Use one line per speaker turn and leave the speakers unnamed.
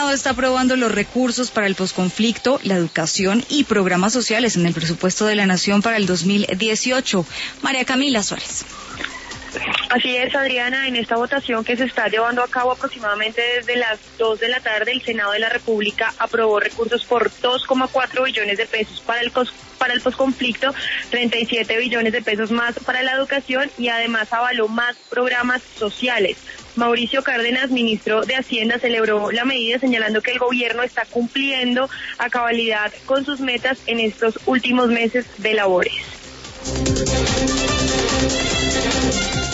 Estado está aprobando los recursos para el posconflicto, la educación y programas sociales en el presupuesto de la Nación para el 2018. María Camila Suárez.
Así es, Adriana, en esta votación que se está llevando a cabo aproximadamente desde las 2 de la tarde, el Senado de la República aprobó recursos por 2,4 billones de pesos para el posconflicto, 37 billones de pesos más para la educación y además avaló más programas sociales. Mauricio Cárdenas, ministro de Hacienda, celebró la medida señalando que el gobierno está cumpliendo a cabalidad con sus metas en estos últimos meses de labores.